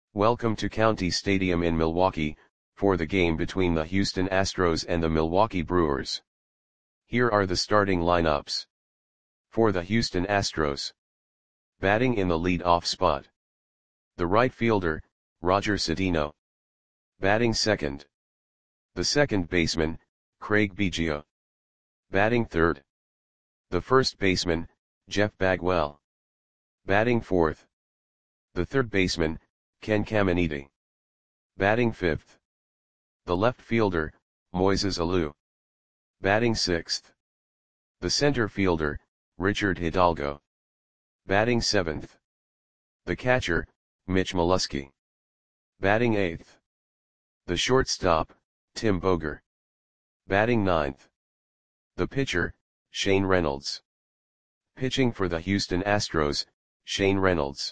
Welcome to County Stadium in Milwaukee, for the game between the Houston Astros and the Milwaukee Brewers. Here are the starting lineups. For the Houston Astros. Batting in the lead-off spot. The right fielder, Roger Cedeno. Batting second. The second baseman, Craig Biggio. Batting third. The first baseman, Jeff Bagwell. Batting fourth. The third baseman, Ken Caminiti. Batting fifth. The left fielder, Moises Alou. Batting sixth. The center fielder, Richard Hidalgo. Batting seventh. The catcher, Mitch Molesky. Batting eighth. The shortstop, Tim Boger. Batting ninth. The pitcher, Shane Reynolds. Pitching for the Houston Astros, Shane Reynolds.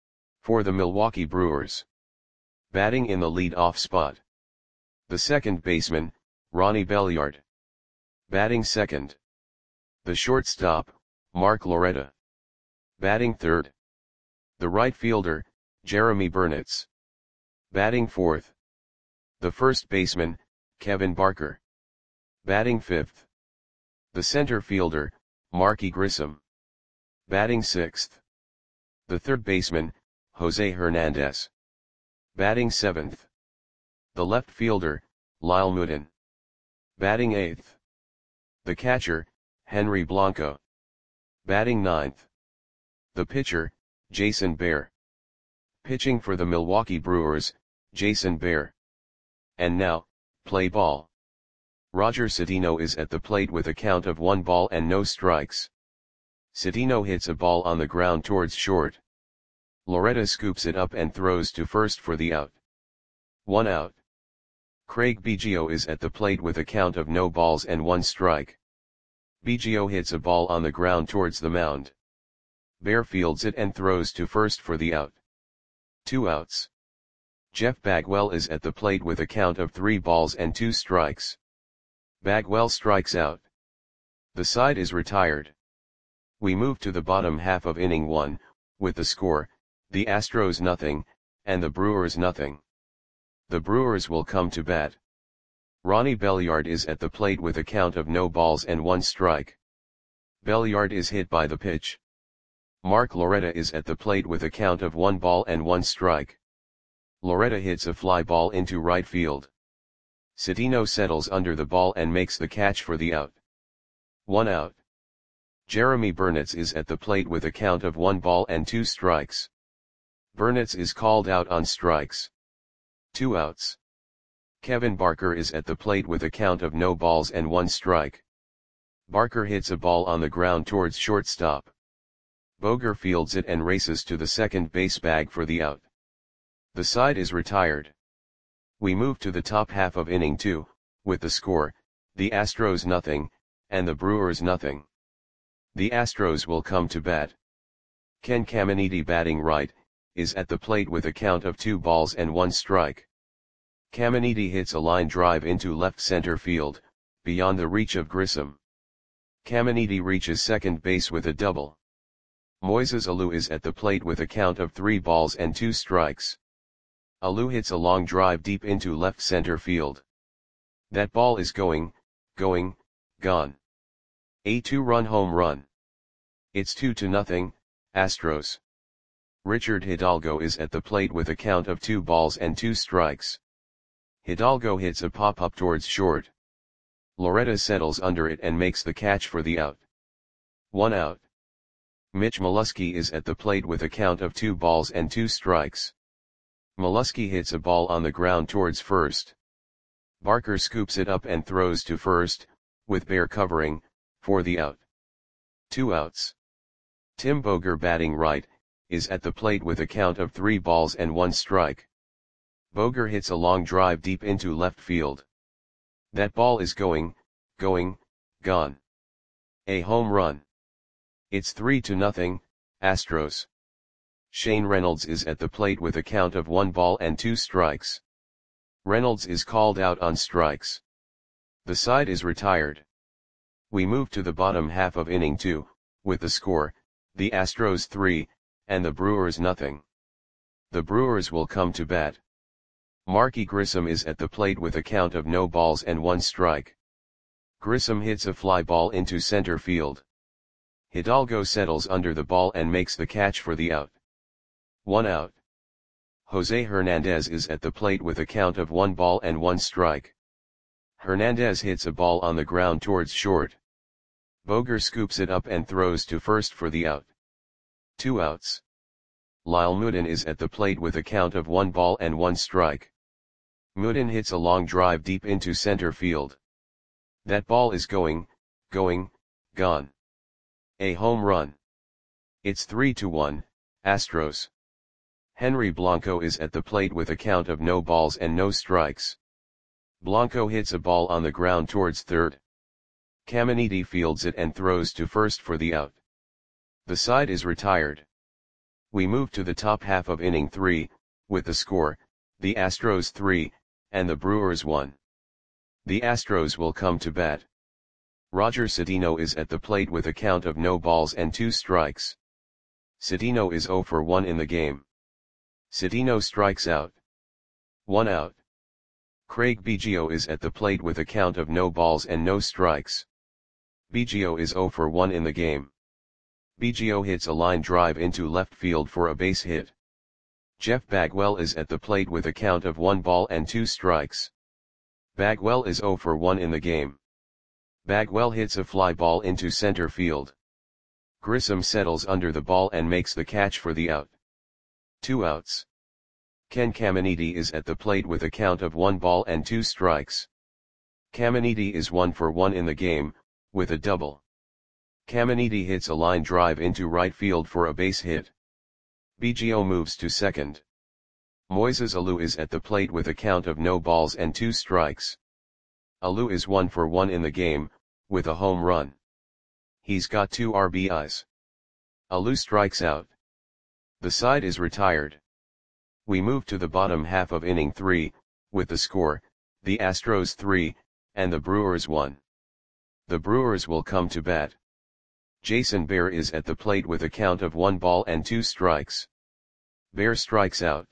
For the Milwaukee Brewers. Batting in the lead-off spot. The second baseman, Ronnie Belliard. Batting second. The shortstop, Mark Loretta. Batting third. The right fielder, Jeremy Burnitz. Batting fourth. The first baseman, Kevin Barker. Batting fifth. The center fielder, Marky Grissom. Batting sixth. The third baseman, Jose Hernandez. Batting seventh. The left fielder, Lyle Mutin. Batting eighth. The catcher, Henry Blanco. Batting ninth. The pitcher, Jason Bear. Pitching for the Milwaukee Brewers, Jason Bear. And now, play ball. Roger Cedeno is at the plate with a count of 1 ball and no strikes. Cedeno hits a ball on the ground towards short. Loretta scoops it up and throws to first for the out. 1 out. Craig Biggio is at the plate with a count of no balls and 1 strike. Biggio hits a ball on the ground towards the mound. Bear fields it and throws to first for the out. 2 outs. Jeff Bagwell is at the plate with a count of 3 balls and 2 strikes. Bagwell strikes out. The side is retired. We move to the bottom half of inning 1, with the score, the Astros nothing, and the Brewers nothing. The Brewers will come to bat. Ronnie Belliard is at the plate with a count of no balls and 1 strike. Belliard is hit by the pitch. Mark Loretta is at the plate with a count of 1 ball and 1 strike. Loretta hits a fly ball into right field. Cedeno settles under the ball and makes the catch for the out. 1 out. Jeremy Burnitz is at the plate with a count of 1 ball and 2 strikes. Burnitz is called out on strikes. 2 outs. Kevin Barker is at the plate with a count of no balls and 1 strike. Barker hits a ball on the ground towards shortstop. Boger fields it and races to the second base bag for the out. The side is retired. We move to the top half of inning 2, with the score, the Astros nothing, and the Brewers nothing. The Astros will come to bat. Ken Caminiti batting right, is at the plate with a count of 2 balls and 1 strike. Caminiti hits a line drive into left center field, beyond the reach of Grissom. Caminiti reaches second base with a double. Moises Alou is at the plate with a count of 3 balls and 2 strikes. Alou hits a long drive deep into left center field. That ball is going, gone. A 2-run home run. It's 2-0, Astros. Richard Hidalgo is at the plate with a count of 2 balls and 2 strikes. Hidalgo hits a pop-up towards short. Loretta settles under it and makes the catch for the out. 1 out. Mitch Molesky is at the plate with a count of 2 balls and 2 strikes. Molesky hits a ball on the ground towards first. Barker scoops it up and throws to first, with Bear covering, for the out. 2 outs. Tim Boger batting right, is at the plate with a count of 3 balls and 1 strike. Boger hits a long drive deep into left field. That ball is going, gone. A home run. It's 3-0, Astros. Shane Reynolds is at the plate with a count of 1 ball and 2 strikes. Reynolds is called out on strikes. The side is retired. We move to the bottom half of inning 2, with the score, the Astros 3, and the Brewers nothing. The Brewers will come to bat. Marky Grissom is at the plate with a count of no balls and one strike. Grissom hits a fly ball into center field. Hidalgo settles under the ball and makes the catch for the out. 1 out. Jose Hernandez is at the plate with a count of 1 ball and 1 strike. Hernandez hits a ball on the ground towards short. Boger scoops it up and throws to first for the out. 2 outs. Lyle Mutin is at the plate with a count of 1 ball and 1 strike. Mutin hits a long drive deep into center field. That ball is gone. A home run. It's 3-1, Astros. Henry Blanco is at the plate with a count of no balls and no strikes. Blanco hits a ball on the ground towards third. Caminiti fields it and throws to first for the out. The side is retired. We move to the top half of inning 3, with the score, the Astros 3, and the Brewers 1. The Astros will come to bat. Roger Cedeno is at the plate with a count of no balls and 2 strikes. Cedeno is 0 for 1 in the game. Cedeno strikes out. 1 out. Craig Biggio is at the plate with a count of no balls and no strikes. Biggio is 0 for 1 in the game. Biggio hits a line drive into left field for a base hit. Jeff Bagwell is at the plate with a count of 1 ball and 2 strikes. Bagwell is 0 for 1 in the game. Bagwell hits a fly ball into center field. Grissom settles under the ball and makes the catch for the out. 2 outs. Ken Caminiti is at the plate with a count of 1 ball and 2 strikes. Caminiti is 1 for 1 in the game, with a double. Caminiti hits a line drive into right field for a base hit. Biggio moves to second. Moises Alou is at the plate with a count of no balls and 2 strikes. Alou is 1 for 1 in the game, with a home run. He's got 2 RBIs. Alou strikes out. The side is retired. We move to the bottom half of inning 3, with the score, the Astros 3, and the Brewers 1. The Brewers will come to bat. Jason Bear is at the plate with a count of 1 ball and 2 strikes. Bear strikes out.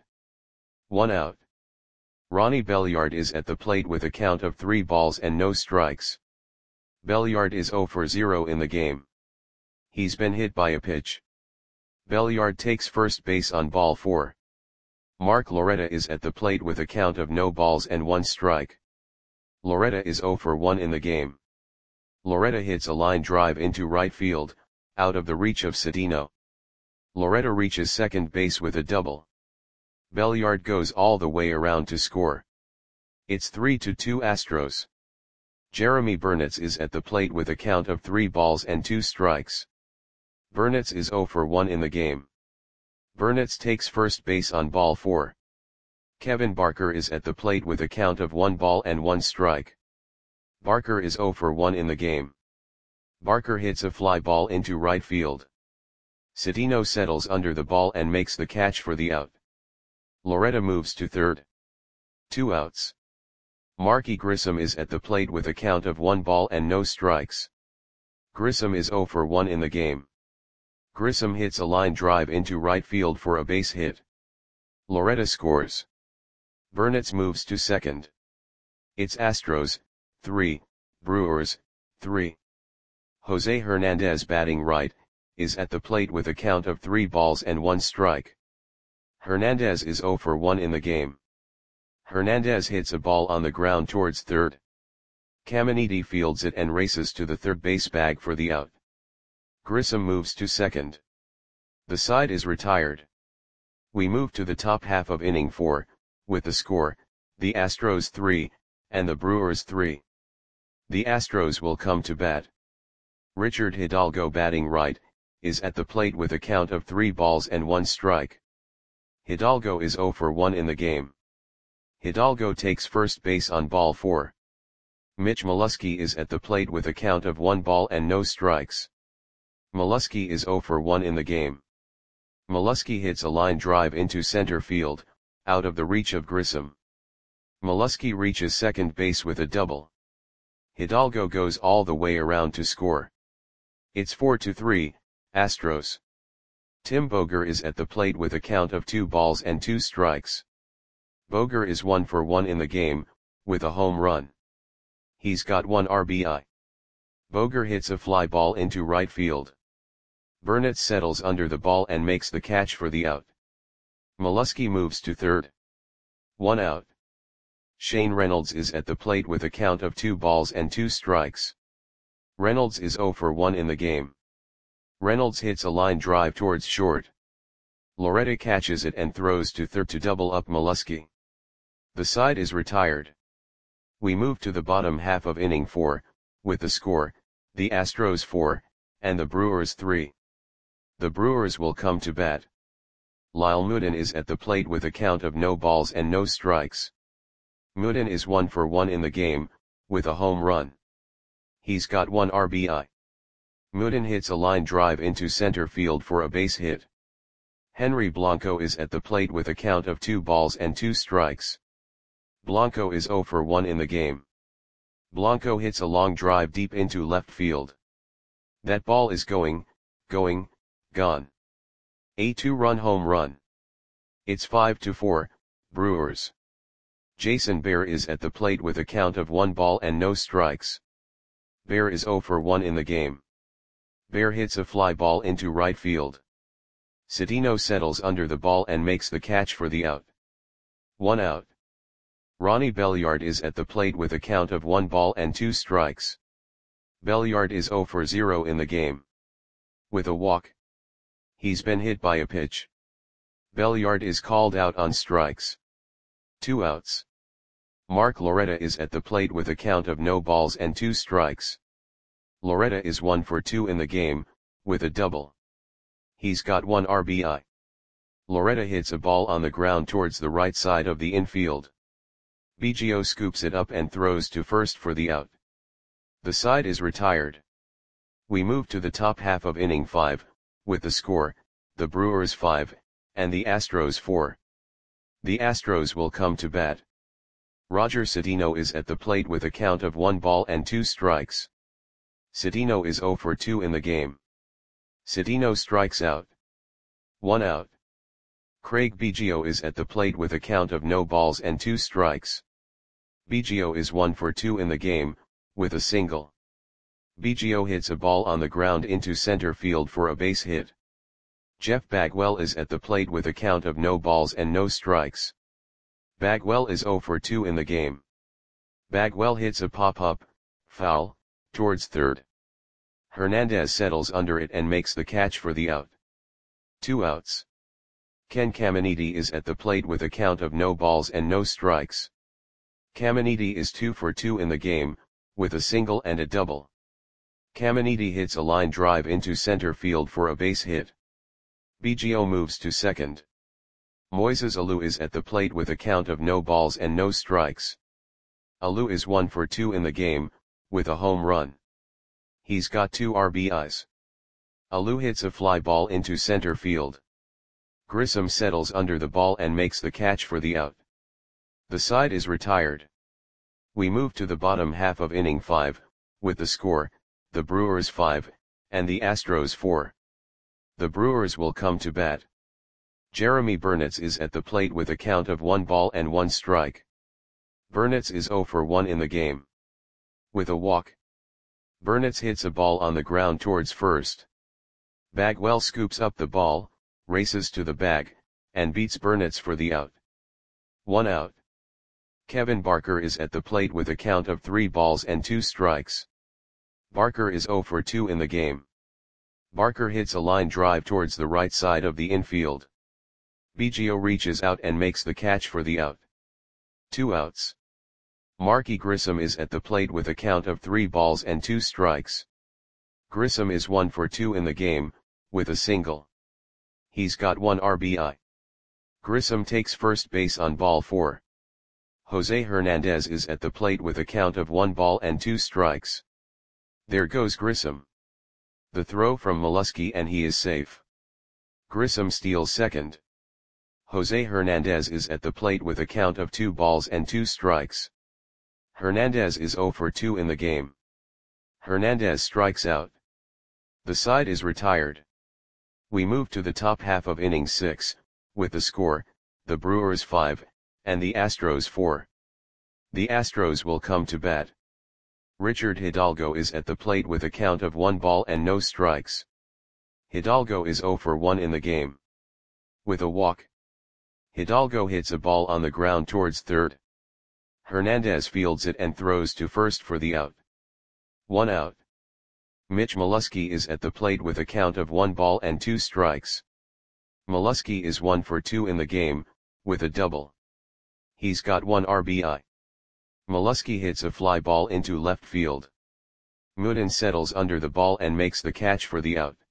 1 out. Ronnie Belliard is at the plate with a count of 3 balls and no strikes. Belliard is 0 for 0 in the game. He's been hit by a pitch. Belliard takes first base on ball 4. Mark Loretta is at the plate with a count of no balls and 1 strike. Loretta is 0 for 1 in the game. Loretta hits a line drive into right field, out of the reach of Cedeno. Loretta reaches second base with a double. Belliard goes all the way around to score. It's 3-2 Astros. Jeremy Burnitz is at the plate with a count of 3 balls and 2 strikes. Burnitz is 0 for 1 in the game. Burnitz takes first base on ball 4. Kevin Barker is at the plate with a count of 1 ball and 1 strike. Barker is 0 for 1 in the game. Barker hits a fly ball into right field. Cedeno settles under the ball and makes the catch for the out. Loretta moves to third. 2 outs. Marky Grissom is at the plate with a count of 1 ball and no strikes. Grissom is 0 for 1 in the game. Grissom hits a line drive into right field for a base hit. Loretta scores. Burnitz moves to second. It's Astros 3, Brewers 3. Jose Hernandez, batting right, is at the plate with a count of 3 balls and 1 strike. Hernandez is 0 for 1 in the game. Hernandez hits a ball on the ground towards third. Caminiti fields it and races to the third base bag for the out. Grissom moves to second. The side is retired. We move to the top half of inning 4, with the score, the Astros 3, and the Brewers 3. The Astros will come to bat. Richard Hidalgo, batting right, is at the plate with a count of 3 balls and 1 strike. Hidalgo is 0 for 1 in the game. Hidalgo takes first base on ball 4. Mitch Molesky is at the plate with a count of 1 ball and no strikes. Molesky is 0 for 1 in the game. Molesky hits a line drive into center field, out of the reach of Grissom. Molesky reaches second base with a double. Hidalgo goes all the way around to score. It's 4-3, Astros. Tim Boger is at the plate with a count of 2 balls and 2 strikes. Boger is 1 for 1 in the game, with a home run. He's got 1 RBI. Boger hits a fly ball into right field. Burnett settles under the ball and makes the catch for the out. Molesky moves to third. 1 out. Shane Reynolds is at the plate with a count of 2 balls and 2 strikes. Reynolds is 0 for 1 in the game. Reynolds hits a line drive towards short. Loretta catches it and throws to third to double up Molesky. The side is retired. We move to the bottom half of inning 4, with the score, the Astros 4, and the Brewers 3. The Brewers will come to bat. Lyle Moodin is at the plate with a count of no balls and no strikes. Moodin is 1 for 1 in the game, with a home run. He's got 1 RBI. Moodin hits a line drive into center field for a base hit. Henry Blanco is at the plate with a count of 2 balls and 2 strikes. Blanco is 0 for 1 in the game. Blanco hits a long drive deep into left field. That ball is gone. A 2-run home run. It's 5-4, Brewers. Jason Bear is at the plate with a count of 1 ball and no strikes. Bear is 0 for 1 in the game. Bear hits a fly ball into right field. Cedeno settles under the ball and makes the catch for the out. 1 out. Ronnie Belliard is at the plate with a count of 1 ball and 2 strikes. Belliard is 0 for 0 in the game. With a walk. He's been hit by a pitch. Belliard is called out on strikes. 2 outs. Mark Loretta is at the plate with a count of no balls and 2 strikes. Loretta is 1 for 2 in the game, with a double. He's got 1 RBI. Loretta hits a ball on the ground towards the right side of the infield. Biggio scoops it up and throws to first for the out. The side is retired. We move to the top half of inning 5, with the score, the Brewers 5, and the Astros 4. The Astros will come to bat. Roger Cedeno is at the plate with a count of 1 ball and 2 strikes. Cedeno is 0 for 2 in the game. Cedeno strikes out. 1 out. Craig Biggio is at the plate with a count of no balls and 2 strikes. Biggio is 1 for 2 in the game, with a single. Biggio hits a ball on the ground into center field for a base hit. Jeff Bagwell is at the plate with a count of no balls and no strikes. Bagwell is 0 for 2 in the game. Bagwell hits a pop-up, foul, towards third. Hernandez settles under it and makes the catch for the out. 2 outs. Ken Caminiti is at the plate with a count of no balls and no strikes. Caminiti is 2 for 2 in the game, with a single and a double. Caminiti hits a line drive into center field for a base hit. Biggio moves to second. Moises Alou is at the plate with a count of no balls and no strikes. Alou is 1 for 2 in the game, with a home run. He's got 2 RBIs. Alou hits a fly ball into center field. Grissom settles under the ball and makes the catch for the out. The side is retired. We move to the bottom half of inning 5, with the score, the Brewers 5, and the Astros 4. The Brewers will come to bat. Jeremy Burnitz is at the plate with a count of 1 ball and 1 strike. Burnitz is 0 for 1 in the game. With a walk. Burnitz hits a ball on the ground towards first. Bagwell scoops up the ball, races to the bag, and beats Burnitz for the out. 1 out. Kevin Barker is at the plate with a count of 3 balls and 2 strikes. Barker is 0 for 2 in the game. Barker hits a line drive towards the right side of the infield. Biggio reaches out and makes the catch for the out. 2 outs. Marky Grissom is at the plate with a count of 3 balls and 2 strikes. Grissom is 1 for 2 in the game, with a single. He's got 1 RBI. Grissom takes first base on ball 4. Jose Hernandez is at the plate with a count of 1 ball and 2 strikes. There goes Grissom. The throw from Molesky and he is safe. Grissom steals second. Jose Hernandez is at the plate with a count of 2 balls and 2 strikes. Hernandez is 0 for 2 in the game. Hernandez strikes out. The side is retired. We move to the top half of inning 6, with the score, the Brewers 5, and the Astros 4. The Astros will come to bat. Richard Hidalgo is at the plate with a count of 1 ball and no strikes. Hidalgo is 0 for 1 in the game. With a walk, Hidalgo hits a ball on the ground towards third. Hernandez fields it and throws to first for the out. 1 out. Mitch Molesky is at the plate with a count of 1 ball and 2 strikes. Molesky is 1 for 2 in the game, with a double. He's got 1 RBI. Molesky hits a fly ball into left field. Mooden settles under the ball and makes the catch for the out.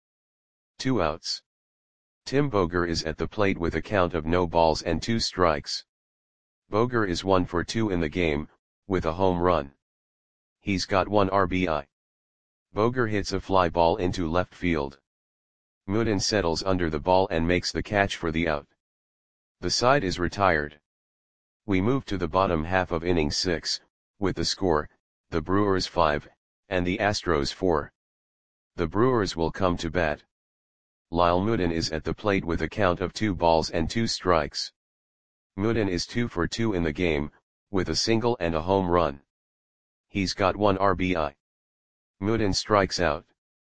2 outs. Tim Boger is at the plate with a count of no balls and 2 strikes. Boger is 1 for 2 in the game, with a home run. He's got 1 RBI. Boger hits a fly ball into left field. Mooden settles under the ball and makes the catch for the out. The side is retired. We move to the bottom half of inning 6, with the score, the Brewers 5, and the Astros 4. The Brewers will come to bat. Lyle Mooden is at the plate with a count of 2 balls and 2 strikes. Mooden is 2 for 2 in the game, with a single and a home run. He's got 1 RBI. Mooden strikes out.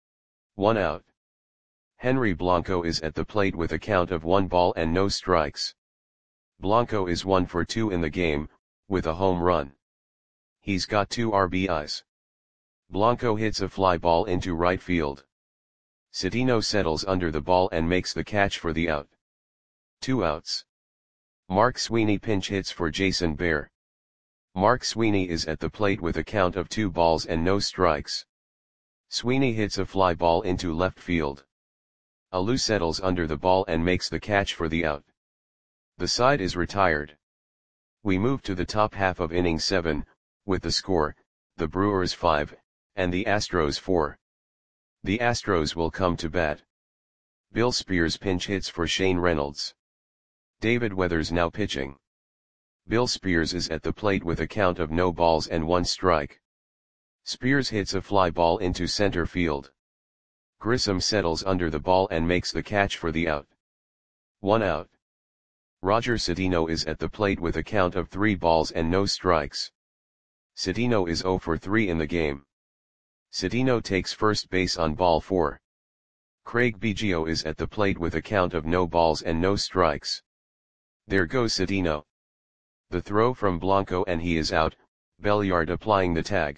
1 out. Henry Blanco is at the plate with a count of 1 ball and no strikes. Blanco is 1 for 2 in the game, with a home run. He's got 2 RBIs. Blanco hits a fly ball into right field. Cedeno settles under the ball and makes the catch for the out. 2 outs. Mark Sweeney pinch hits for Jason Bear. Mark Sweeney is at the plate with a count of 2 balls and no strikes. Sweeney hits a fly ball into left field. Alou settles under the ball and makes the catch for the out. The side is retired. We move to the top half of inning 7, with the score, the Brewers 5, and the Astros 4. The Astros will come to bat. Bill Spears pinch hits for Shane Reynolds. David Weathers now pitching. Bill Spears is at the plate with a count of no balls and 1 strike. Spears hits a fly ball into center field. Grissom settles under the ball and makes the catch for the out. 1 out. Roger Cedeno is at the plate with a count of 3 balls and no strikes. Cedeno is 0 for 3 in the game. Cedeno takes first base on ball 4. Craig Biggio is at the plate with a count of no balls and no strikes. There goes Cedeno. The throw from Blanco and he is out, Belliard applying the tag.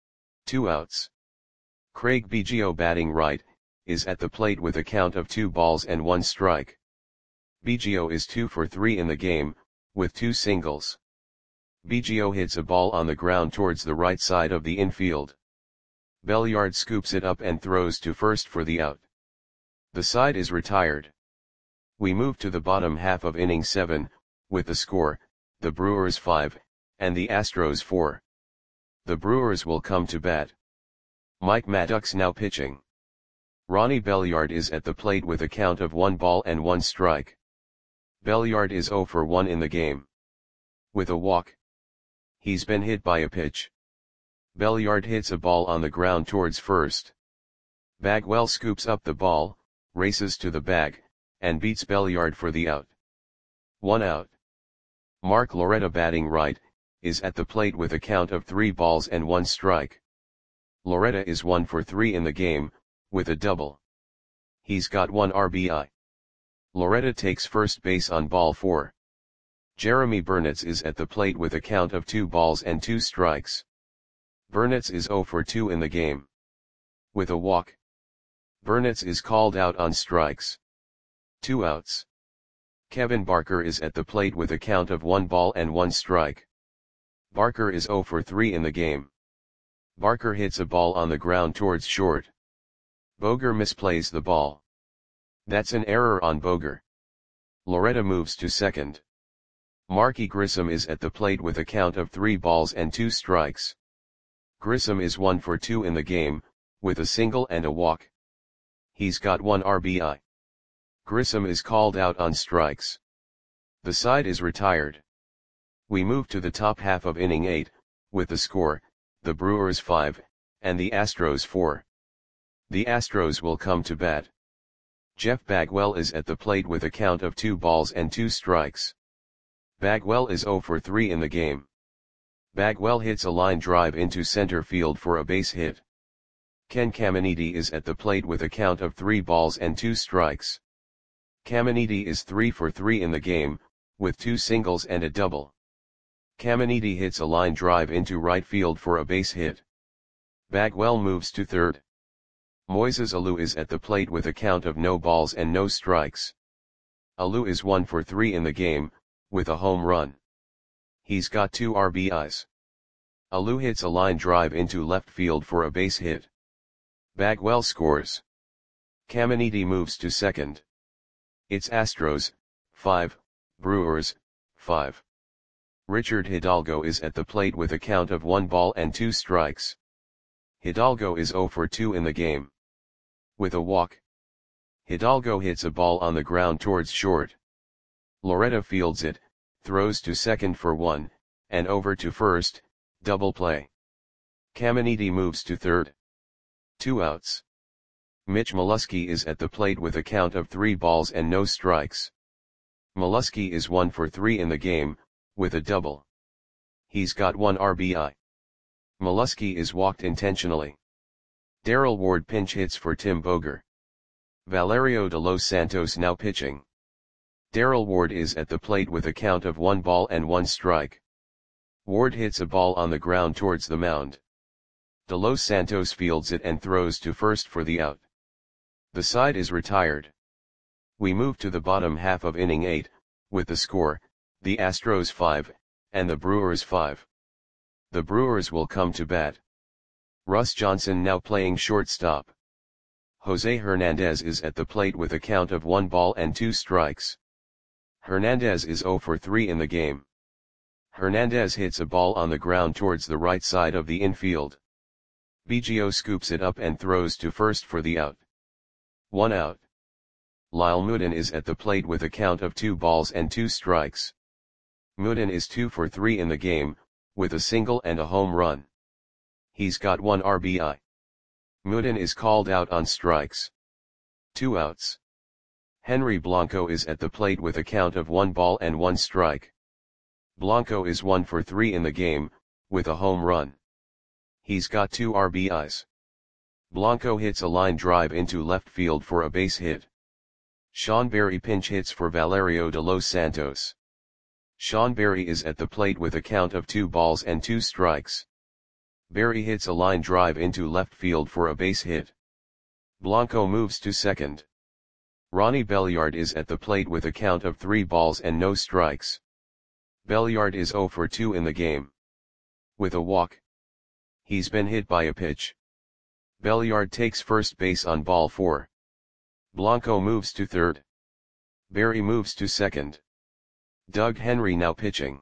2 outs. Craig Biggio batting right, is at the plate with a count of 2 balls and 1 strike. Biggio is 2 for 3 in the game, with 2 singles. Biggio hits a ball on the ground towards the right side of the infield. Belliard scoops it up and throws to first for the out. The side is retired. We move to the bottom half of inning 7, with the score, the Brewers 5, and the Astros 4. The Brewers will come to bat. Mike Maddox now pitching. Ronnie Belliard is at the plate with a count of 1 ball and 1 strike. Belliard is 0 for 1 in the game. With a walk. He's been hit by a pitch. Belliard hits a ball on the ground towards first. Bagwell scoops up the ball, races to the bag, and beats Belliard for the out. 1 out. Mark Loretta batting right, is at the plate with a count of 3 balls and 1 strike. Loretta is 1 for 3 in the game, with a double. He's got 1 RBI. Loretta takes first base on ball 4. Jeremy Burnitz is at the plate with a count of 2 balls and 2 strikes. Burnitz is 0 for 2 in the game. With a walk. Burnitz is called out on strikes. 2 outs. Kevin Barker is at the plate with a count of 1 ball and 1 strike. Barker is 0 for 3 in the game. Barker hits a ball on the ground towards short. Boger misplays the ball. That's an error on Boger. Loretta moves to second. Marky Grissom is at the plate with a count of 3 balls and 2 strikes. Grissom is 1 for 2 in the game, with a single and a walk. He's got 1 RBI. Grissom is called out on strikes. The side is retired. We move to the top half of inning 8, with the score, the Brewers 5, and the Astros 4. The Astros will come to bat. Jeff Bagwell is at the plate with a count of 2 balls and 2 strikes. Bagwell is 0 for 3 in the game. Bagwell hits a line drive into center field for a base hit. Ken Caminiti is at the plate with a count of 3 balls and 2 strikes. Caminiti is 3 for 3 in the game, with 2 singles and a double. Caminiti hits a line drive into right field for a base hit. Bagwell moves to third. Moises Alou is at the plate with a count of no balls and no strikes. Alou is 1 for 3 in the game, with a home run. He's got 2 RBIs. Alou hits a line drive into left field for a base hit. Bagwell scores. Caminiti moves to second. It's Astros, 5, Brewers, 5. Richard Hidalgo is at the plate with a count of 1 ball and 2 strikes. Hidalgo is 0 for 2 in the game. With a walk. Hidalgo hits a ball on the ground towards short. Loretta fields it, throws to second for 1, and over to first, double play. Caminiti moves to third. 2 outs. Mitch Molesky is at the plate with a count of 3 balls and no strikes. Molesky is 1 for 3 in the game, with a double. He's got 1 RBI. Molesky is walked intentionally. Darrell Ward pinch hits for Tim Boger. Valerio de Los Santos now pitching. Darrell Ward is at the plate with a count of 1 ball and 1 strike. Ward hits a ball on the ground towards the mound. De Los Santos fields it and throws to first for the out. The side is retired. We move to the bottom half of inning 8, with the score, the Astros 5, and the Brewers 5. The Brewers will come to bat. Russ Johnson now playing shortstop. Jose Hernandez is at the plate with a count of 1 ball and 2 strikes. Hernandez is 0 for 3 in the game. Hernandez hits a ball on the ground towards the right side of the infield. Biggio scoops it up and throws to first for the out. 1 out. Lyle Moudon is at the plate with a count of 2 balls and 2 strikes. Moudon is 2 for 3 in the game, with a single and a home run. He's got 1 RBI. Moudon is called out on strikes. 2 outs. Henry Blanco is at the plate with a count of 1 ball and 1 strike. Blanco is 1 for 3 in the game, with a home run. He's got 2 RBIs. Blanco hits a line drive into left field for a base hit. Sean Berry pinch hits for Valerio de Los Santos. Sean Berry is at the plate with a count of 2 balls and 2 strikes. Berry hits a line drive into left field for a base hit. Blanco moves to second. Ronnie Belliard is at the plate with a count of 3 balls and no strikes. Belliard is 0 for 2 in the game. With a walk. He's been hit by a pitch. Belliard takes first base on ball 4. Blanco moves to third. Berry moves to second. Doug Henry now pitching.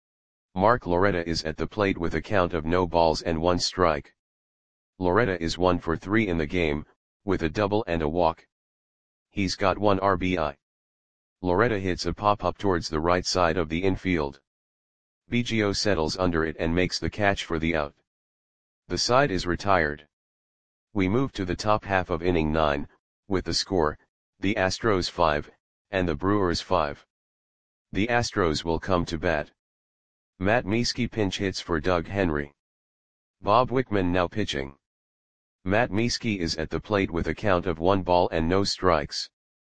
Mark Loretta is at the plate with a count of no balls and 1 strike. Loretta is 1 for 3 in the game, with a double and a walk. He's got 1 RBI. Loretta hits a pop-up towards the right side of the infield. Biggio settles under it and makes the catch for the out. The side is retired. We move to the top half of inning 9, with the score, the Astros 5, and the Brewers 5. The Astros will come to bat. Matt Mieske pinch hits for Doug Henry. Bob Wickman now pitching. Matt Mieske is at the plate with a count of 1 ball and no strikes.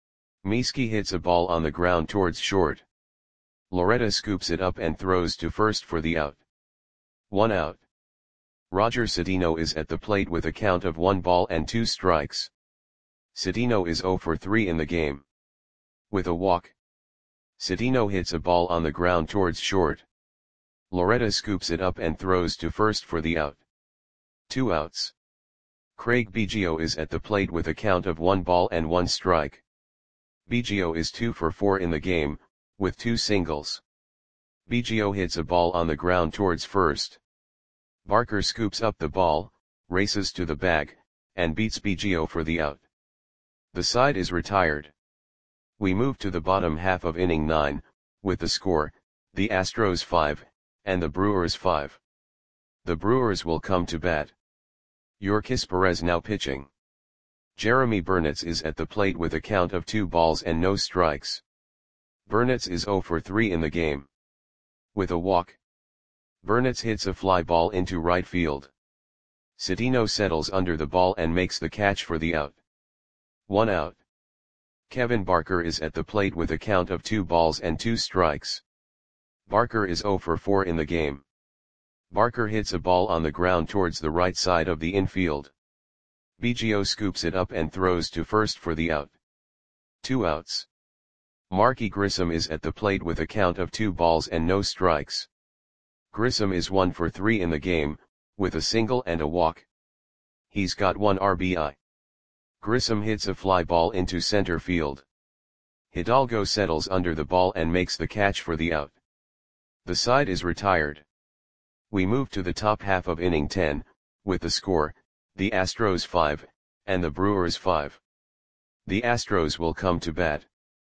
Mieske hits a ball on the ground towards short. Loretta scoops it up and throws to first for the out. 1 out. Roger Cedeno is at the plate with a count of 1 ball and 2 strikes. Cedeno is 0 for 3 in the game. With a walk. Cedeno hits a ball on the ground towards short. Loretta scoops it up and throws to first for the out. 2 outs. Craig Biggio is at the plate with a count of 1 ball and 1 strike. Biggio is 2 for 4 in the game, with 2 singles. Biggio hits a ball on the ground towards first. Barker scoops up the ball, races to the bag, and beats Biggio for the out. The side is retired. We move to the bottom half of inning 9, with the score, the Astros 5, and the Brewers 5. The Brewers will come to bat. Yorkis Perez now pitching. Jeremy Burnitz is at the plate with a count of 2 balls and no strikes. Burnitz is 0 for 3 in the game. With a walk, Burnitz hits a fly ball into right field. Cedeno settles under the ball and makes the catch for the out. 1 out. Kevin Barker is at the plate with a count of 2 balls and 2 strikes. Barker is 0 for 4 in the game. Barker hits a ball on the ground towards the right side of the infield. Biggio scoops it up and throws to first for the out. 2 outs. Marky Grissom is at the plate with a count of 2 balls and no strikes. Grissom is 1 for 3 in the game, with a single and a walk. He's got 1 RBI. Grissom hits a fly ball into center field. Hidalgo settles under the ball and makes the catch for the out. The side is retired. We move to the top half of inning 10, with the score, the Astros 5, and the Brewers 5. The Astros will come to bat.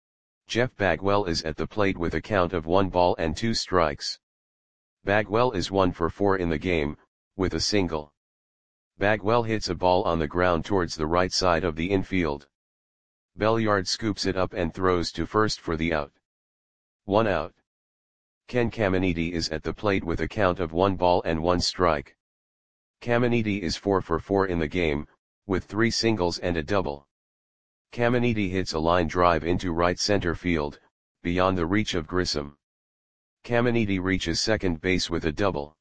Jeff Bagwell is at the plate with a count of 1 ball and 2 strikes. Bagwell is 1 for 4 in the game, with a single. Bagwell hits a ball on the ground towards the right side of the infield. Belliard scoops it up and throws to first for the out. 1 out. Ken Caminiti is at the plate with a count of 1 ball and 1 strike. Caminiti is 4 for 4 in the game, with 3 singles and a double. Caminiti hits a line drive into right center field, beyond the reach of Grissom. Caminiti reaches second base with a double.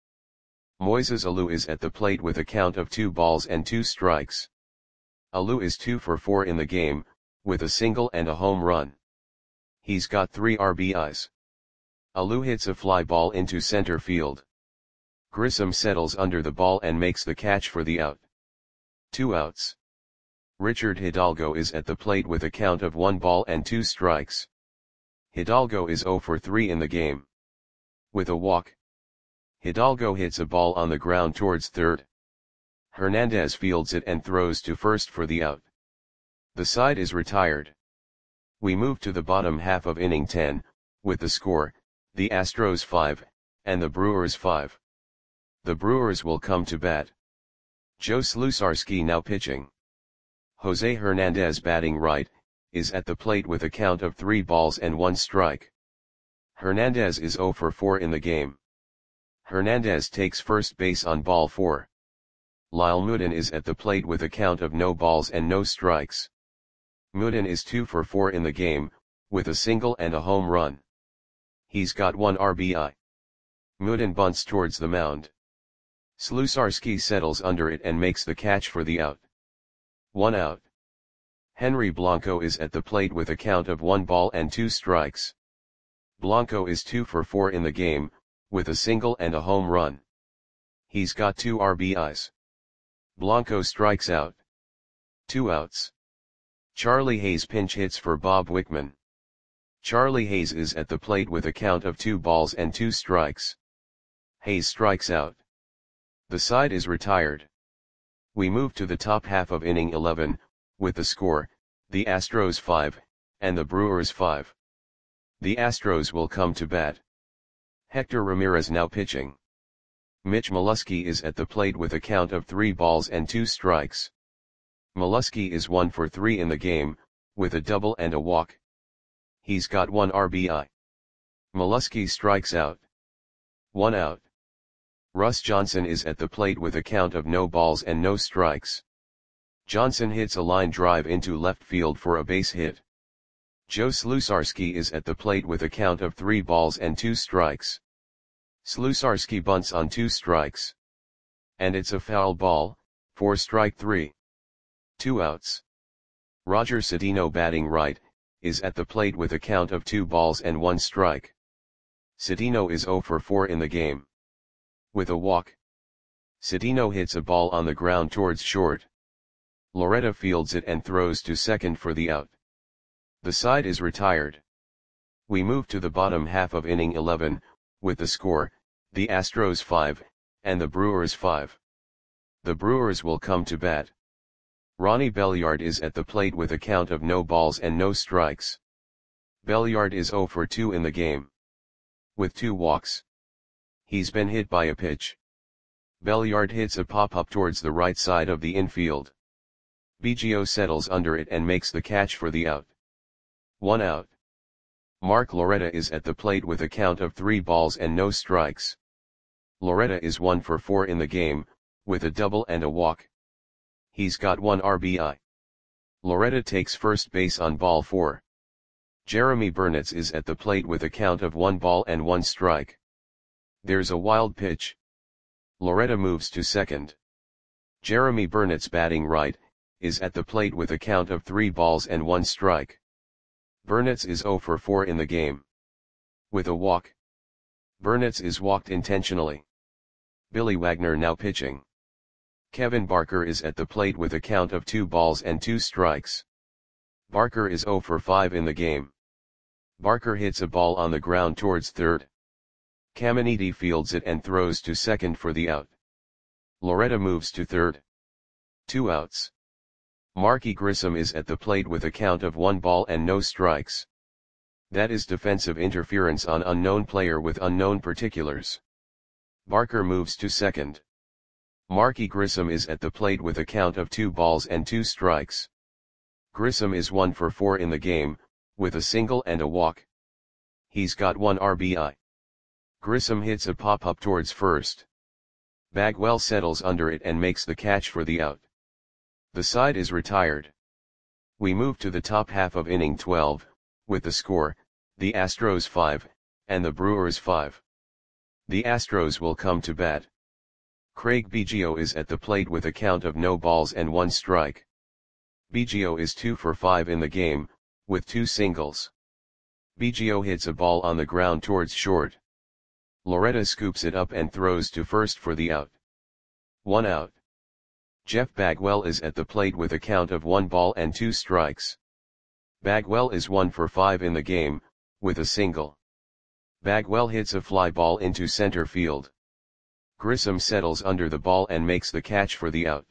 Moises Alou is at the plate with a count of 2 balls and 2 strikes. Alou is 2 for 4 in the game, with a single and a home run. He's got 3 RBIs. Alou hits a fly ball into center field. Grissom settles under the ball and makes the catch for the out. 2 outs. Richard Hidalgo is at the plate with a count of 1 ball and 2 strikes. Hidalgo is 0 for 3 in the game. With a walk, Hidalgo hits a ball on the ground towards third. Hernandez fields it and throws to first for the out. The side is retired. We move to the bottom half of inning 10, with the score, the Astros 5, and the Brewers 5. The Brewers will come to bat. Joe Slusarski now pitching. Jose Hernandez batting right, is at the plate with a count of 3 balls and 1 strike. Hernandez is 0 for 4 in the game. Hernandez takes first base on ball 4. Lyle Moudon is at the plate with a count of no balls and no strikes. Moudon is 2 for 4 in the game, with a single and a home run. He's got 1 RBI. Moudon bunts towards the mound. Slusarski settles under it and makes the catch for the out. 1 out. Henry Blanco is at the plate with a count of 1 ball and 2 strikes. Blanco is 2 for 4 in the game, with a single and a home run. He's got 2 RBIs. Blanco strikes out. 2 outs. Charlie Hayes pinch hits for Bob Wickman. Charlie Hayes is at the plate with a count of 2 balls and 2 strikes. Hayes strikes out. The side is retired. We move to the top half of inning 11, with the score, the Astros 5, and the Brewers 5. The Astros will come to bat. Hector Ramirez now pitching. Mitch Molesky is at the plate with a count of 3 balls and 2 strikes. Molesky is 1 for 3 in the game, with a double and a walk. He's got 1 RBI. Molesky strikes out. 1 out. Russ Johnson is at the plate with a count of no balls and no strikes. Johnson hits a line drive into left field for a base hit. Joe Slusarski is at the plate with a count of 3 balls and 2 strikes. Slusarski bunts on 2 strikes. And it's a foul ball, for strike 3. 2 outs. Roger Cedeno batting right, is at the plate with a count of 2 balls and 1 strike. Cedeno is 0 for 4 in the game. With a walk, Cedeno hits a ball on the ground towards short. Loretta fields it and throws to second for the out. The side is retired. We move to the bottom half of inning 11, with the score, the Astros 5, and the Brewers 5. The Brewers will come to bat. Ronnie Belliard is at the plate with a count of no balls and no strikes. Belliard is 0 for 2 in the game. With 2 walks. He's been hit by a pitch. Belliard hits a pop-up towards the right side of the infield. Biggio settles under it and makes the catch for the out. 1 out. Mark Loretta is at the plate with a count of 3 balls and no strikes. Loretta is 1 for 4 in the game, with a double and a walk. He's got 1 RBI. Loretta takes first base on ball 4. Jeremy Burnitz is at the plate with a count of 1 ball and 1 strike. There's a wild pitch. Loretta moves to second. Jeremy Burnitz, batting right, is at the plate with a count of 3 balls and 1 strike. Burnitz is 0 for 4 in the game. With a walk. Burnitz is walked intentionally. Billy Wagner now pitching. Kevin Barker is at the plate with a count of 2 balls and 2 strikes. Barker is 0 for 5 in the game. Barker hits a ball on the ground towards third. Caminiti fields it and throws to second for the out. Loretta moves to third. 2 outs. Marky Grissom is at the plate with a count of 1 ball and no strikes. That is defensive interference on unknown player with unknown particulars. Barker moves to second. Marky Grissom is at the plate with a count of 2 balls and 2 strikes. Grissom is 1 for 4 in the game, with a single and a walk. He's got 1 RBI. Grissom hits a pop-up towards first. Bagwell settles under it and makes the catch for the out. The side is retired. We move to the top half of inning 12, with the score, the Astros 5, and the Brewers 5. The Astros will come to bat. Craig Biggio is at the plate with a count of no balls and 1 strike. Biggio is 2 for 5 in the game, with 2 singles. Biggio hits a ball on the ground towards short. Loretta scoops it up and throws to first for the out. 1 out. Jeff Bagwell is at the plate with a count of 1 ball and 2 strikes. Bagwell is 1 for 5 in the game, with a single. Bagwell hits a fly ball into center field. Grissom settles under the ball and makes the catch for the out.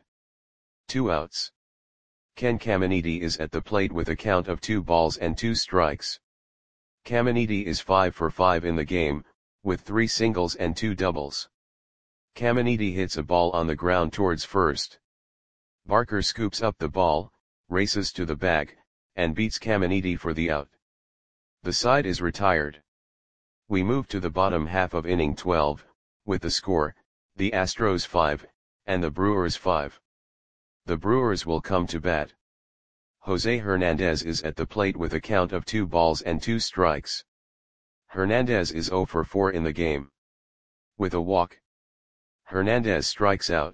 2 outs. Ken Caminiti is at the plate with a count of 2 balls and 2 strikes. Caminiti is 5 for 5 in the game, with 3 singles and 2 doubles. Caminiti hits a ball on the ground towards first. Barker scoops up the ball, races to the bag, and beats Caminiti for the out. The side is retired. We move to the bottom half of inning 12, with the score, the Astros 5, and the Brewers 5. The Brewers will come to bat. Jose Hernandez is at the plate with a count of 2 balls and 2 strikes. Hernandez is 0 for 4 in the game. With a walk. Hernandez strikes out.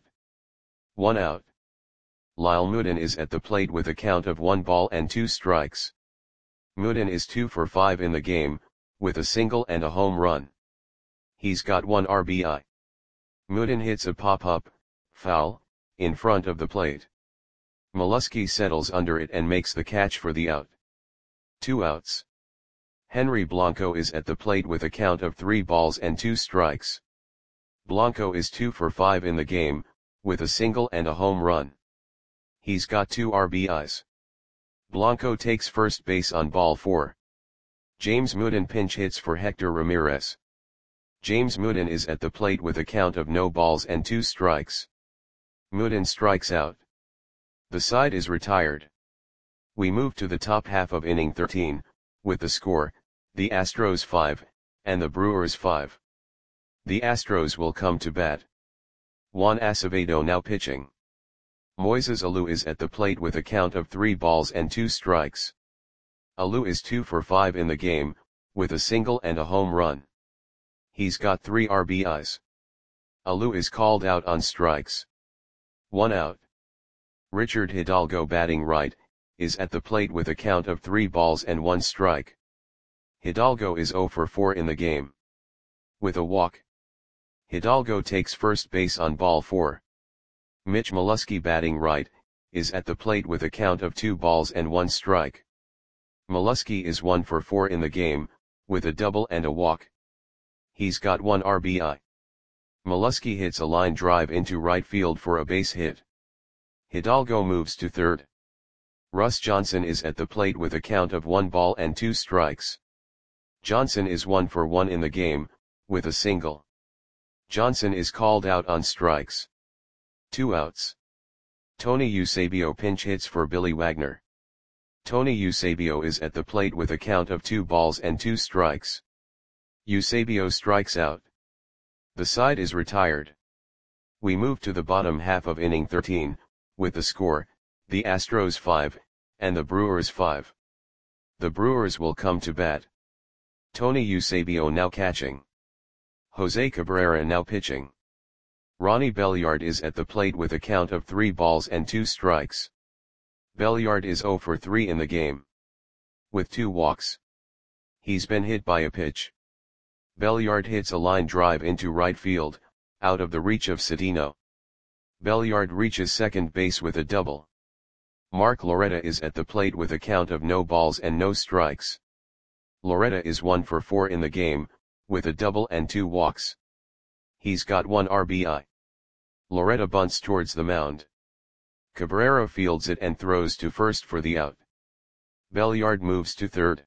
1 out. Lyle Moodin is at the plate with a count of 1 ball and 2 strikes. Moodin is 2 for 5 in the game, with a single and a home run. He's got 1 RBI. Moodin hits a pop-up, foul, in front of the plate. Molesky settles under it and makes the catch for the out. 2 outs. Henry Blanco is at the plate with a count of 3 balls and 2 strikes. Blanco is 2 for 5 in the game, with a single and a home run. He's got 2 RBIs. Blanco takes first base on ball 4. James Moodin pinch hits for Hector Ramirez. James Moodin is at the plate with a count of no balls and 2 strikes. Moodin strikes out. The side is retired. We move to the top half of inning 13, with the score, the Astros 5, and the Brewers 5. The Astros will come to bat. Juan Acevedo now pitching. Moises Alou is at the plate with a count of 3 balls and 2 strikes. Alou is 2 for 5 in the game, with a single and a home run. He's got 3 RBIs. Alou is called out on strikes. 1 out. Richard Hidalgo, batting right, is at the plate with a count of 3 balls and 1 strike. Hidalgo is 0 for 4 in the game. With a walk. Hidalgo takes first base on ball 4. Mitch Molesky, batting right, is at the plate with a count of 2 balls and 1 strike. Molesky is 1 for 4 in the game, with a double and a walk. He's got 1 RBI. Molesky hits a line drive into right field for a base hit. Hidalgo moves to third. Russ Johnson is at the plate with a count of 1 ball and 2 strikes. Johnson is 1 for 1 in the game, with a single. Johnson is called out on strikes. 2 outs. Tony Eusebio pinch hits for Billy Wagner. Tony Eusebio is at the plate with a count of 2 balls and 2 strikes. Eusebio strikes out. The side is retired. We move to the bottom half of inning 13, with the score, the Astros 5, and the Brewers 5. The Brewers will come to bat. Tony Eusebio now catching. Jose Cabrera now pitching. Ronnie Belliard is at the plate with a count of 3 balls and 2 strikes. Belliard is 0 for 3 in the game, with 2 walks. He's been hit by a pitch. Belliard hits a line drive into right field, out of the reach of Cedeno. Belliard reaches second base with a double. Mark Loretta is at the plate with a count of no balls and no strikes. Loretta is 1 for 4 in the game, with a double and 2 walks. He's got 1 RBI. Loretta bunts towards the mound. Cabrera fields it and throws to first for the out. Belliard moves to third.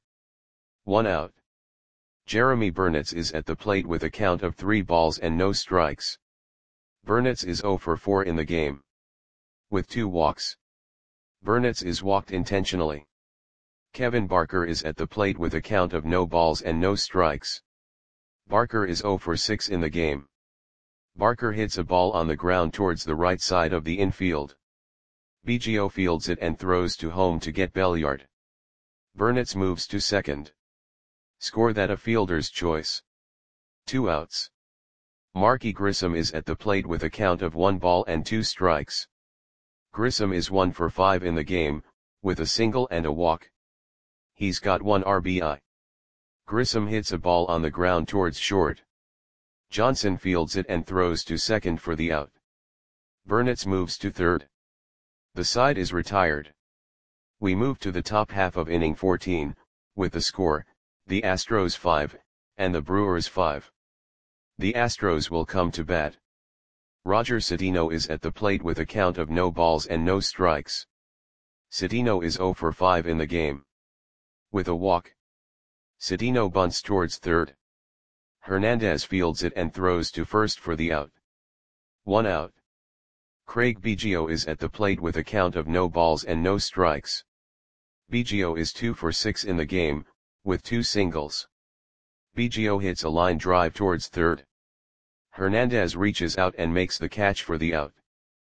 1 out. Jeremy Burnitz is at the plate with a count of 3 balls and no strikes. Burnitz is 0 for 4 in the game, with 2 walks. Burnitz is walked intentionally. Kevin Barker is at the plate with a count of no balls and no strikes. Barker is 0 for 6 in the game. Barker hits a ball on the ground towards the right side of the infield. Biggio fields it and throws to home to get Belliard. Burnitz moves to second. Score that a fielder's choice. 2 outs. Marky Grissom is at the plate with a count of 1 ball and 2 strikes. Grissom is 1 for 5 in the game, with a single and a walk. He's got 1 RBI. Grissom hits a ball on the ground towards short. Johnson fields it and throws to second for the out. Burnitz moves to third. The side is retired. We move to the top half of inning 14, with the score, the Astros 5, and the Brewers 5. The Astros will come to bat. Roger Cedeno is at the plate with a count of no balls and no strikes. Cedeno is 0 for 5 in the game, with a walk. Cedeno bunts towards third. Hernandez fields it and throws to first for the out. 1 out. Craig Biggio is at the plate with a count of no balls and no strikes. Biggio is 2 for 6 in the game, with 2 singles. Biggio hits a line drive towards third. Hernandez reaches out and makes the catch for the out.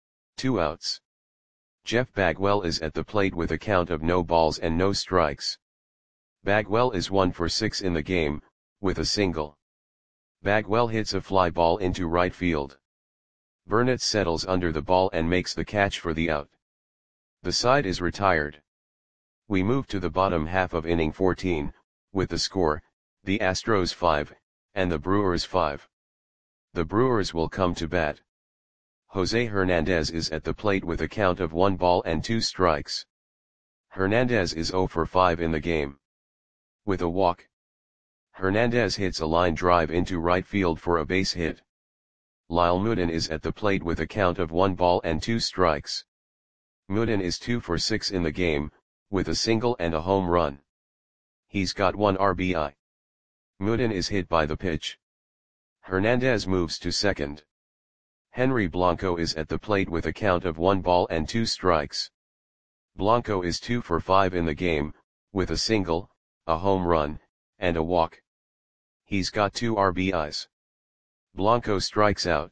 2 outs. Jeff Bagwell is at the plate with a count of no balls and no strikes. Bagwell is 1 for 6 in the game, with a single. Bagwell hits a fly ball into right field. Burnitz settles under the ball and makes the catch for the out. The side is retired. We move to the bottom half of inning 14, with the score, the Astros 5, and the Brewers 5. The Brewers will come to bat. Jose Hernandez is at the plate with a count of 1 ball and 2 strikes. Hernandez is 0 for 5 in the game, with a walk. Hernandez hits a line drive into right field for a base hit. Lyle Mutin is at the plate with a count of 1 ball and 2 strikes. Mutin is 2 for 6 in the game, with a single and a home run. He's got 1 RBI. Mutin is hit by the pitch. Hernandez moves to second. Henry Blanco is at the plate with a count of 1 ball and 2 strikes. Blanco is 2 for 5 in the game, with a single, a home run, and a walk. He's got 2 RBIs. Blanco strikes out.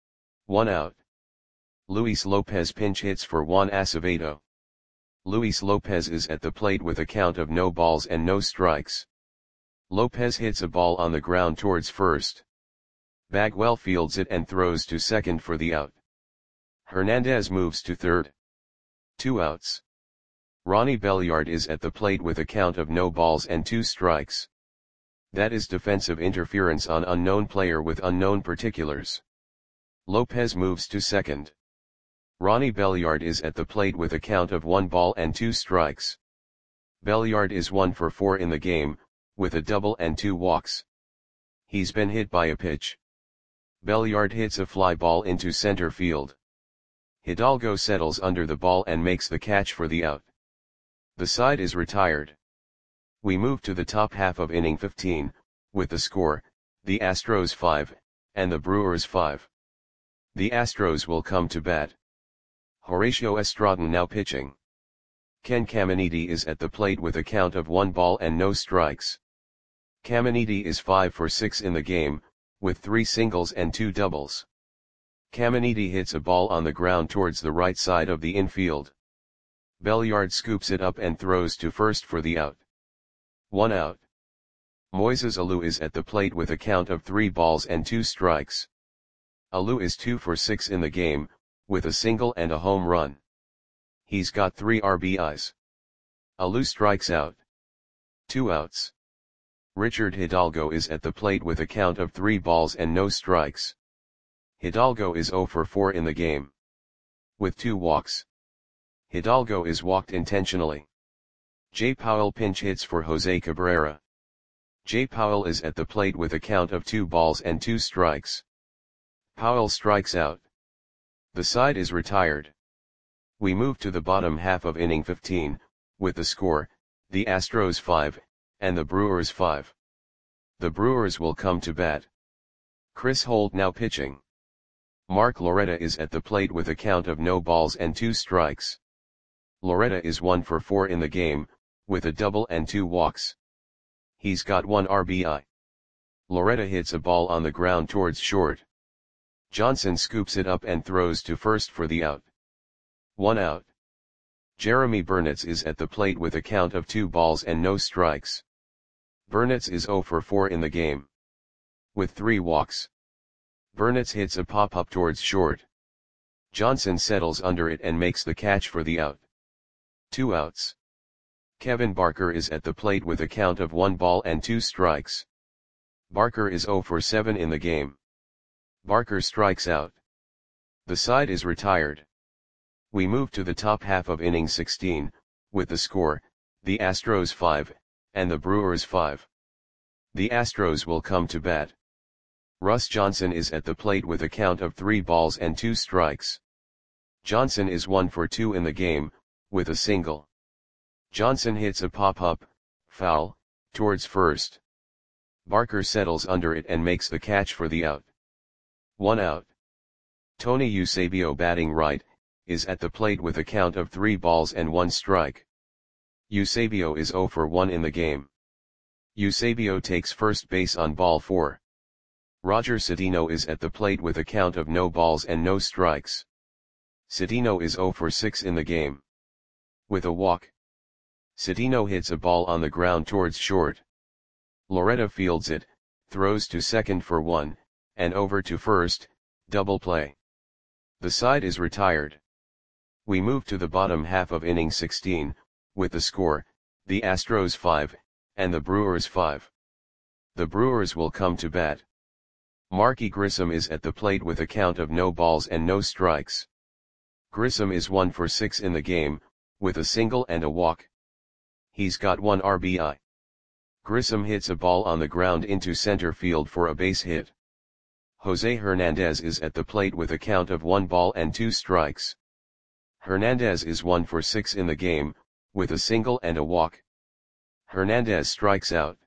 1 out. Luis Lopez pinch hits for Juan Acevedo. Luis Lopez is at the plate with a count of no balls and no strikes. Lopez hits a ball on the ground towards first. Bagwell fields it and throws to second for the out. Hernandez moves to third. 2 outs. Ronnie Belliard is at the plate with a count of no balls and 2 strikes. That is defensive interference on unknown player with unknown particulars. Lopez moves to second. Ronnie Belliard is at the plate with a count of 1 ball and 2 strikes. Belliard is 1 for 4 in the game, with a double and 2 walks. He's been hit by a pitch. Belliard hits a fly ball into center field. Hidalgo settles under the ball and makes the catch for the out. The side is retired. We move to the top half of inning 15, with the score, the Astros 5, and the Brewers 5. The Astros will come to bat. Horatio Estradon now pitching. Ken Caminiti is at the plate with a count of 1 ball and no strikes. Caminiti is 5 for 6 in the game, with 3 singles and 2 doubles. Caminiti hits a ball on the ground towards the right side of the infield. Belliard scoops it up and throws to first for the out. 1 out. Moises Alou is at the plate with a count of 3 balls and 2 strikes. Alou is 2 for 6 in the game, with a single and a home run. He's got 3 RBIs. Alou strikes out. 2 outs. Richard Hidalgo is at the plate with a count of 3 balls and no strikes. Hidalgo is 0 for 4 in the game. With 2 walks. Hidalgo is walked intentionally. Jay Powell pinch hits for Jose Cabrera. Jay Powell is at the plate with a count of 2 balls and 2 strikes. Powell strikes out. The side is retired. We move to the bottom half of inning 15, with the score, the Astros 5, and the Brewers 5. The Brewers will come to bat. Chris Holt now pitching. Mark Loretta is at the plate with a count of no balls and 2 strikes. Loretta is 1 for 4 in the game, with a double and 2 walks. He's got 1 RBI. Loretta hits a ball on the ground towards short. Johnson scoops it up and throws to first for the out. 1 out. Jeremy Burnitz is at the plate with a count of 2 balls and no strikes. Burnitz is 0 for 4 in the game. With 3 walks. Burnitz hits a pop-up towards short. Johnson settles under it and makes the catch for the out. 2 outs. Kevin Barker is at the plate with a count of 1 ball and 2 strikes. Barker is 0 for 7 in the game. Barker strikes out. The side is retired. We move to the top half of inning 16, with the score, the Astros 5, and the Brewers 5. The Astros will come to bat. Russ Johnson is at the plate with a count of 3 balls and 2 strikes. Johnson is 1 for 2 in the game, with a single. Johnson hits a pop-up, foul, towards first. Barker settles under it and makes the catch for the out. 1 out. Tony Eusebio batting right, is at the plate with a count of 3 balls and 1 strike. Eusebio is 0 for 1 in the game. Eusebio takes first base on ball 4. Roger Cedeno is at the plate with a count of no balls and no strikes. Cedeno is 0 for 6 in the game. With a walk. Cedeno hits a ball on the ground towards short. Loretta fields it, throws to second for 1, and over to first, double play. The side is retired. We move to the bottom half of inning 16, with the score, the Astros 5, and the Brewers 5. The Brewers will come to bat. Marky Grissom is at the plate with a count of no balls and no strikes. Grissom is 1 for 6 in the game, with a single and a walk. He's got 1 RBI. Grissom hits a ball on the ground into center field for a base hit. Jose Hernandez is at the plate with a count of 1 ball and 2 strikes. Hernandez is 1 for 6 in the game, with a single and a walk. Hernandez strikes out.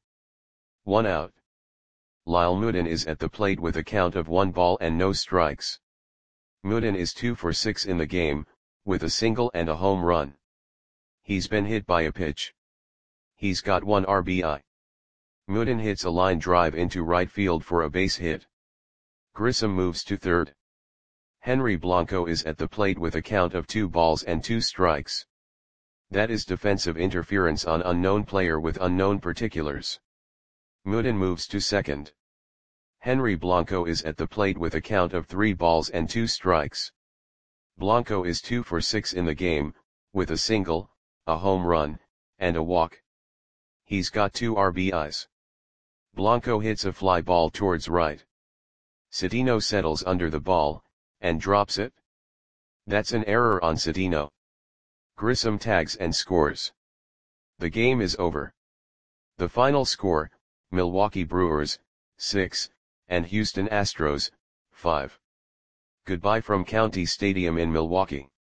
1 out. Lyle Moodin is at the plate with a count of 1 ball and no strikes. Moodin is 2 for 6 in the game, with a single and a home run. He's been hit by a pitch. He's got 1 RBI. Moodin hits a line drive into right field for a base hit. Grissom moves to third. Henry Blanco is at the plate with a count of 2 balls and 2 strikes. That is defensive interference on unknown player with unknown particulars. Moodin moves to second. Henry Blanco is at the plate with a count of 3 balls and 2 strikes. Blanco is 2 for 6 in the game, with a single, a home run, and a walk. He's got 2 RBIs. Blanco hits a fly ball towards right. Cedeno settles under the ball, and drops it. That's an error on Cedeno. Grissom tags and scores. The game is over. The final score, Milwaukee Brewers, 6, and Houston Astros, 5. Goodbye from County Stadium in Milwaukee.